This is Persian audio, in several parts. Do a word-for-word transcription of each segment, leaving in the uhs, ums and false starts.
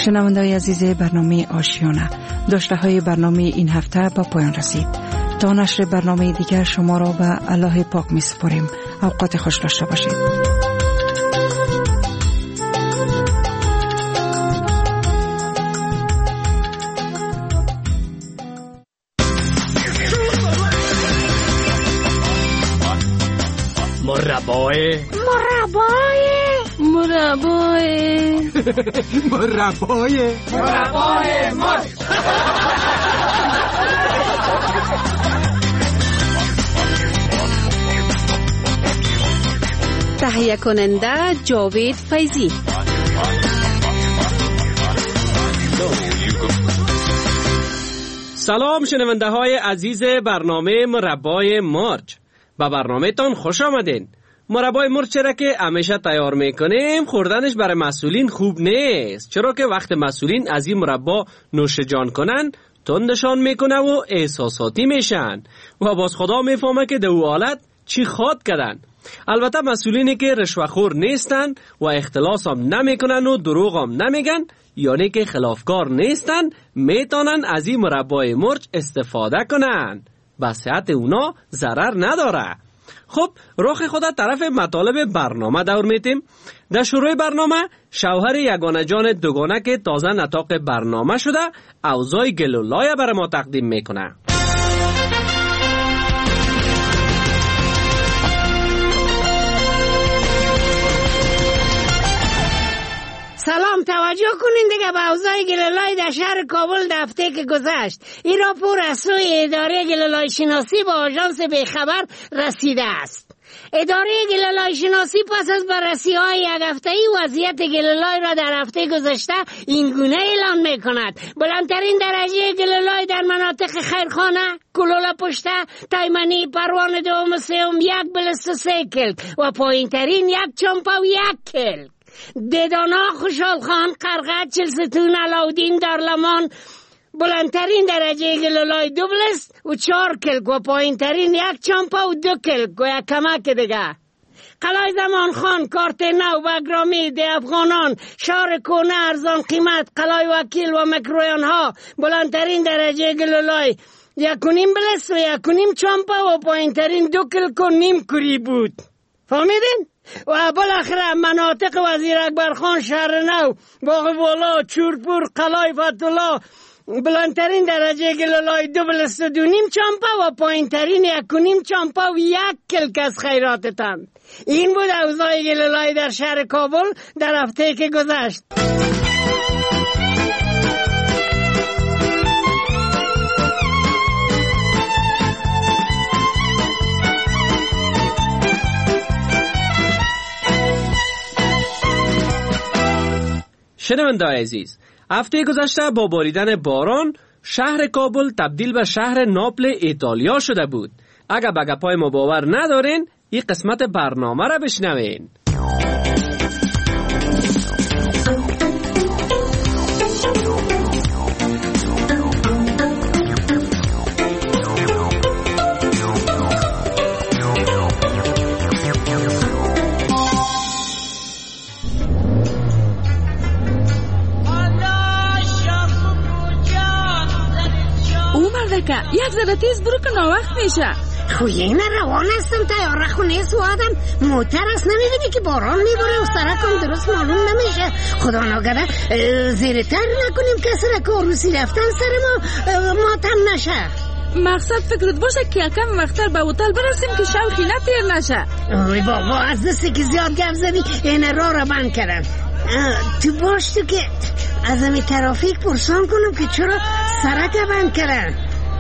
شنونده‌های عزیز برنامه آشیانه، داشته های برنامه این هفته با پایان رسید. تا نشر برنامه دیگر شما را به الله پاک می سپاریم. اوقات خوش داشته باشید. مربای مربای مربای مربای مربای مرد. تهیه کننده جاوید فیضی. سلام شنونده های عزیز برنامه مربای مرچ، با برنامه تان خوش آمدین. مربای مرچ چرا که همیشه تیار میکنیم خوردنش برای مسئولین خوب نیست، چرا که وقت مسئولین از این مربا نوش جان کنن تندشان میکنه و احساساتی میشن و باز خدا میفهمه که دو حالت چی خواد کردن. البته مسئولینی که رشوه‌خور نیستن و اختلاس هم نمیکنن و دروغ هم نمیگن، یعنی که خلافکار نیستن، میتونن از این مربای مرچ استفاده کنن، به صحت اونا ضرر نداره. خب رخ خدا طرف مطالب برنامه دور میتیم. در شروع برنامه شوهر یگانه جان دوگانه که تازه نطاق برنامه شده اوضاع گل و لایه برای ما تقدیم میکنه. سلام، توجه کنین دیگه به اوضاع گلولای در شهر کابل در هفته که گذشت. این راپور از سوی اداره گلولای شناسی با آژانس بیخبر رسیده است. اداره گلولای شناسی پس از بررسی های یک هفته‌ای وضعیت گلولای را در هفته گذشته این گونه اعلام میکند: بلندترین درجه گلولای در مناطق خیرخانه، کلوله پشته، تایمنی، پروانه دوم و سوم یک بلست و سه کلک و پایین ترین یک چمپا و یک کلک. ددانا، خوشحال خان، قرقد، چلستون، علاودین، دارلمان بلندترین درجه گلولای دو بلست و چهار کلک و پایین ترین یک چمپا و دو کلک و یک کمک دیگه. قلعه زمان خان، کارت نو، بگرامی، ده افغانان، شهر کونه، ارزان قیمت، قلعه وکیل و مکرویان ها بلندترین درجه گلولای یک و نیم بلست و یک و نیم چمپا و پایین ترین دو کلک و نیم کری بود. فهمیدین؟ و بالاخره مناطق وزیر اکبر خان، شهر نو، باغ والا، چورپور، قلعه فتولا بلندترین درجه گلولای دو بلست و دو نیم چمپا و پایین ترین یک و نیم چمپا و یک کلک از خیراتتان. این بود اوضاع گلولای در شهر کابل در هفته که گذشت. شنونده عزیز، هفته گذشته با باریدن باران شهر کابل تبدیل به شهر ناپل ایتالیا شده بود. اگر به گپای ما باور ندارین این قسمت برنامه را بشنوین. یک ذره تیز برو که ناوقت میشه. خویه نه روان هستم، تیاره خونه سو آدم موتر است، نمیبینی که باران میباره و سرکم درست معلوم نمیشه. خدا ناگره زیر تر نکنیم که سرک عروسی رفتن سر ما ماتم نشه. مقصد فکرت باشه که یکم وقتر به هتل برسیم که شوخی نتیر نشه. اوی بابا، از دستی که زیاد گپ زدی این راه را بند کردن. تو باش تو که از امی ترافیک پرسان کنم که چرا سرک بند کردن.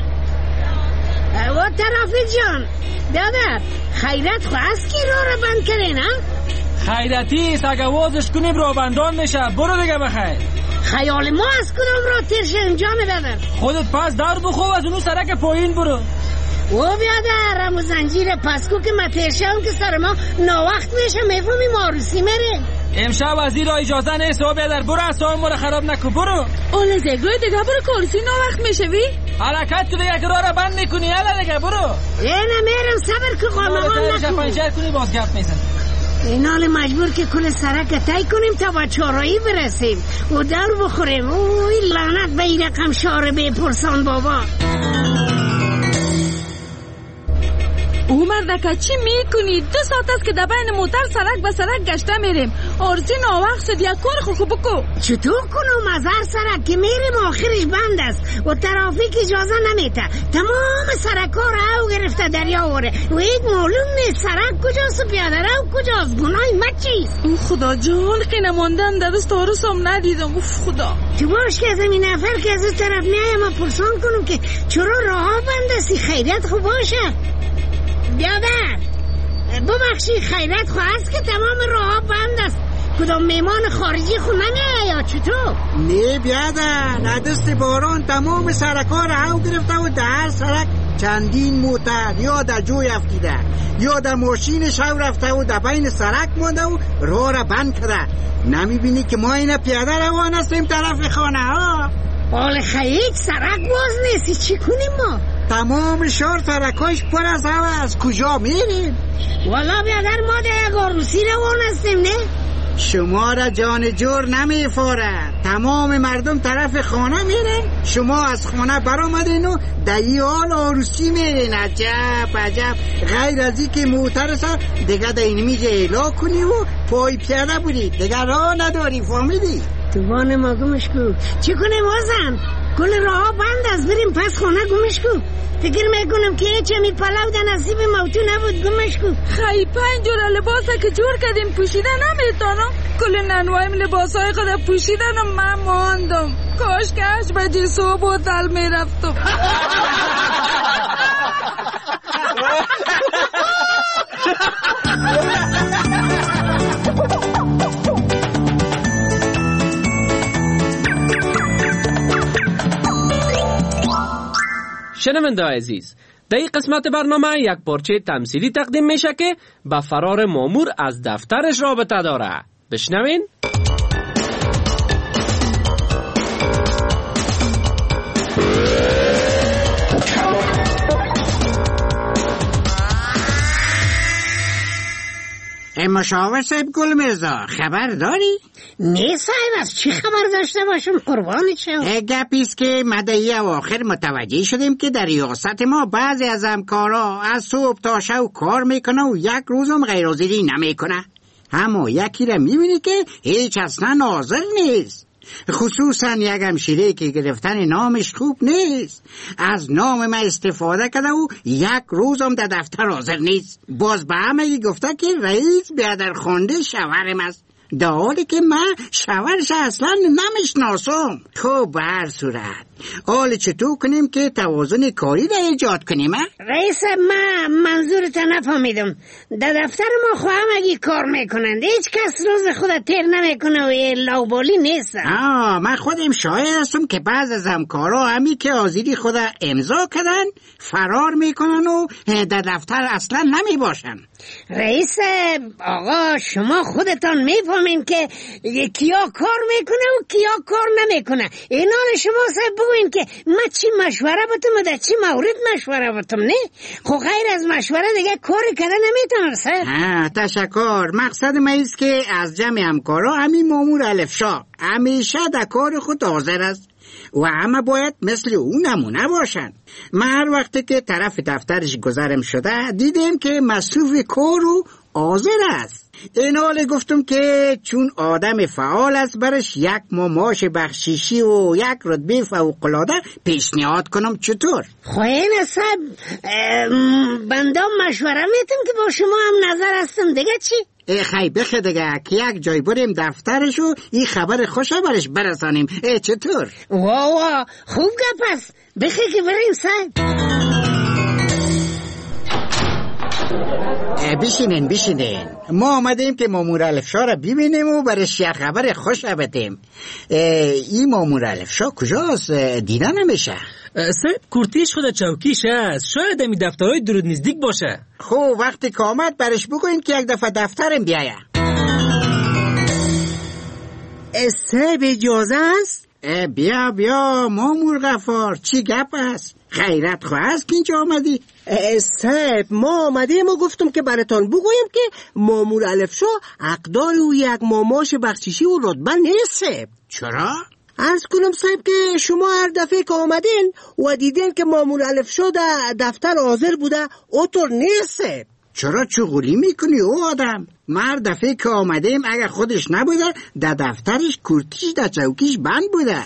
و ترافیک جان دادر خیرت خواست که راه را بند کرده نه؟ خیرتی است، اگه وازش کنیم راه بندان میشه. برو دیگه بخیر. خیال ما از کنم را تیر شدیم جان دادر. خودت پس دار بخوب از اونو سرک پایین برو. او بیادر همو زنجیر پسکو که ما تیر شدیم که سر ما ناوقت میشه، میفهمیم عروسی میره. امشب از این را اجازه نیست. او بیادر برو اصلا ما را خراب نکن. برو اول زگوی دیگه برو که عروسی ناوقت میشه وی. حرکت که دیگه که راه را بند میکنی. الا دیگه برو. اینه میرم صبر که قامقان نکن. پنچر کنی باز گپ میزن. اینال مجبور که کل سرک تای کنیم تا با چارایی برسیم و در بخوریم. اوی لعنت به این رقم شاره بی پرسان بابا. او مردکه چی میکنی؟ دو ساعت است که در بین موتر سرک به سرک گشته میریم. آرزی ناوقت شد، یک کار خوب بکو. چطور کنم؟ از هر سرک که میریم آخرش بند است و ترافیک اجازه نمیده. تمام سرک ها رو گرفته دریا وره و یک معلوم نیست سرک کجاست و پیاده رو کجاست. گناه ما چیست؟ او خدا جان که نماندن در است آرسم ندیدم. اوف خدا تو باش که از این نفر که از این طرف میایم و پرسان کنم که چرا راه بند است. خیریت خوب باشه. بیادر ببخشی خیرت خواست که تمام راه بند است. کدام میمان خارجی خود نمیه یا چطور؟ نه بیادر دست باران تمام سرکا رو گرفته و در هر سرک چندین موتر یا در جوی افتیده یا در ماشین شو رفته و در بین سرک مانده و راه را بند کرده. نمیبینی که ما این پیاده روان هستیم طرف خانه ها؟ حال خیلی سرک باز نیستی چی کنیم ما؟ تمام شهر سرکاش پر از هوا. از کجا میریم؟ والا بیادر ما در یک آروسی روان هستیم. نه شما را جان جور نمیفاره. تمام مردم طرف خانه میرن، شما از خانه برآمدین و در این حال آروسی میرین. عجب عجب. غیر از این که موتر سر دیگه در این میجه ایلا کنی و پای پیاده بودی دیگه راه نداری. فهمیدی؟ دوان ما گمش کو. چی کنیم وزن؟ کل راه بند از بریم پس خانه. گمش کو. فکر میکنم که هیچ همی پلاو در نصیب موتو نبود. گمش کو. خیلی پنج جور لباسه که جور کردیم پوشیده نمیتونم. کل ننوایم لباسای خود پوشیدن و من ماندم. کاش که هشت بجه صبح هتل میرفتم. شنونده عزیز، در این قسمت برنامه یک پارچه تمثیلی تقدیم میشه که به فرار مامور از دفترش رابطه داره. بشنوین. مشاور صاحب گل مرزا خبر داری؟ نه صاحب از چی خبر داشته باشم قربانی شم؟ گپیست که مدعی اواخر متوجه شدیم که در ریاست ما بعضی از همکارا از صبح تا شب کار میکنه و یک روزم غیرحاضری نمیکنه. اما یکی را میبینی که هیچ اصلا حاضر نیست. خصوصا یک همشیره که گرفتن نامش خوب نیست. از نام من استفاده کرده و یک روزم در دفتر حاضر نیست. باز به همه گفته که رئیس بیادر خونده شوهرم است، در حالی که من شوهرش اصلا نمیشناسم. خب به هر صورت حال چطور کنیم که توازن کاری را ایجاد کنیم؟ رئیس من منظورت نفهمیدم. در دفتر ما خواهم اگه کار میکنند هیچ کس روز خود تیر نمیکنه و لوبالی نیست. آه من خودم شاهد هستم که بعض از همکارا همی که حاضری خود امضا کردن فرار میکنن و در دفتر اصلا نمی باشن. رئیس آقا شما خودتان میفهمین که کیا کار میکنه و کیا کار نمیکنه. اینال شما صاحب بگوین که من چی مشوره بتم و در چی مورد مشوره بتم. نه خب غیر از مشوره دیگه کاری کرده نمیتونم صاحب. ها تشکر. مقصد من ایست که از جمع همکارا همین مامور الفشا همیشه در کار خود حاضر است و همه باید مثل اون نمونه باشن. من هر وقتی که طرف دفترش گذرم شده دیدم که مصروف کار و حاضر است. این حال گفتم که چون آدم فعال است برش یک ماماش بخشیشی و یک رتبه فوق‌العاده پیشنهاد کنم. چطور؟ خوین صاحب بنده مشوره میتم که با شما هم نظر هستم. دیگه چی؟ ای خی بخه دیگه که یک جای بریم دفترش و این خبر خوشه برش برسانیم. ای چطور؟ وا وا خوب گپ است. بخه که بریم صاحب. بشینین بشینین. ما آمدیم که مامور الفشا را ببینیم و برش یک خبر خوش بدیم. این مامور الفشا کجاست؟ دیده نمیشه. صاحب کورتیش خود چوکیش است. شاید همی دفترهای درود نزدیک باشه. خب وقتی که آمد برش بگوین که یک دفعه دفترم بیایه. صاحب اجازه است؟ بیا بیا مامور غفار چی گپ است؟ غیرت خواه هست که اینجا آمدی؟ صاحب ما آمدیم و گفتم که براتان بگویم که مامور الفشا اقدار او یک ماماش بخشیشی و رتبه نیست صاحب. چرا؟ عرض کنم صاحب که شما هر دفعه که آمدین و دیدین که مامور الفشا در دفتر حاضر بوده اوطور نیست صاحب. چرا چغولی میکنی او آدم؟ مر دفعه که آمدیم اگر خودش نبوده در دفترش کرتیش در چوکیش بند بوده.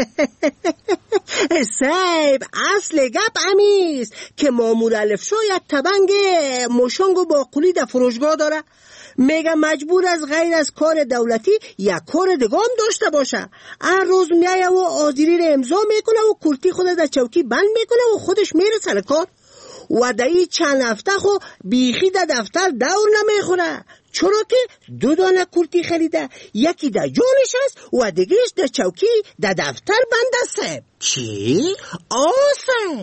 صاحب اصل گپ امیست که مامور الفشا یک تبنگ مشنگ و باقولی در فروشگاه داره. میگه مجبور از غیر از کار دولتی یک کار دیگه هم داشته باشه. هر روز میایه و آذری رو امضا میکنه و کرتی خود در چوکی بند میکنه و خودش میره سر کار. و دایی چند هفته خو بیخی در دفتر دور نمیخوره، چرا که دو دانه کرتی خریده، یکی در جانش است و دیگهش در چوکی در دفتر بند است. چی؟ آسه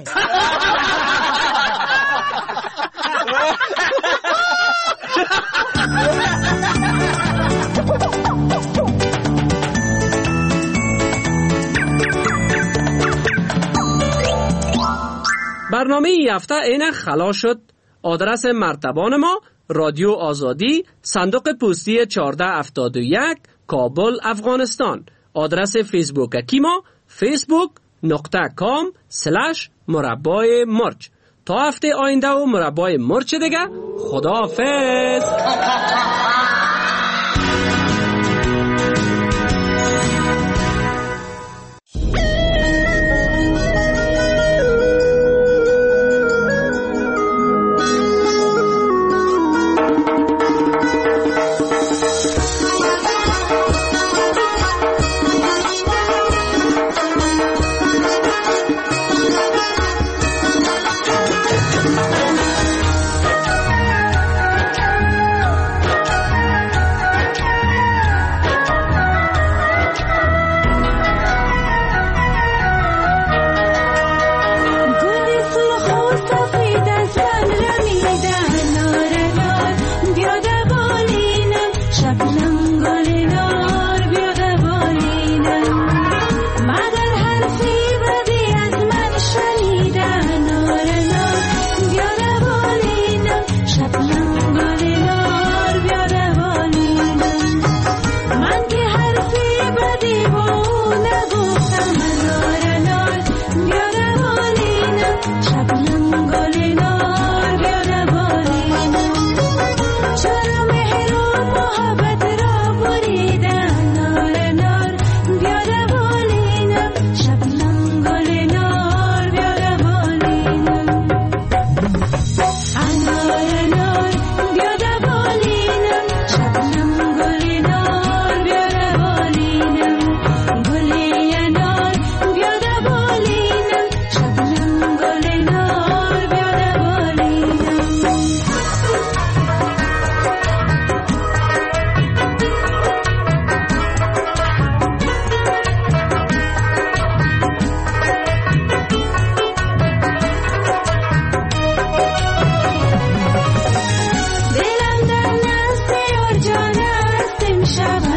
برنامه ای هفته اینه خلاص شد. آدرس مرتبان ما رادیو آزادی، صندوق پستی چهارده هفتاد و یک، کابل، افغانستان. آدرس فیسبوک ما فیسبوک نقطه کام سلش مربای مرچ. تا هفته آینده و مربای مرچ دیگه. خداحافظ. شب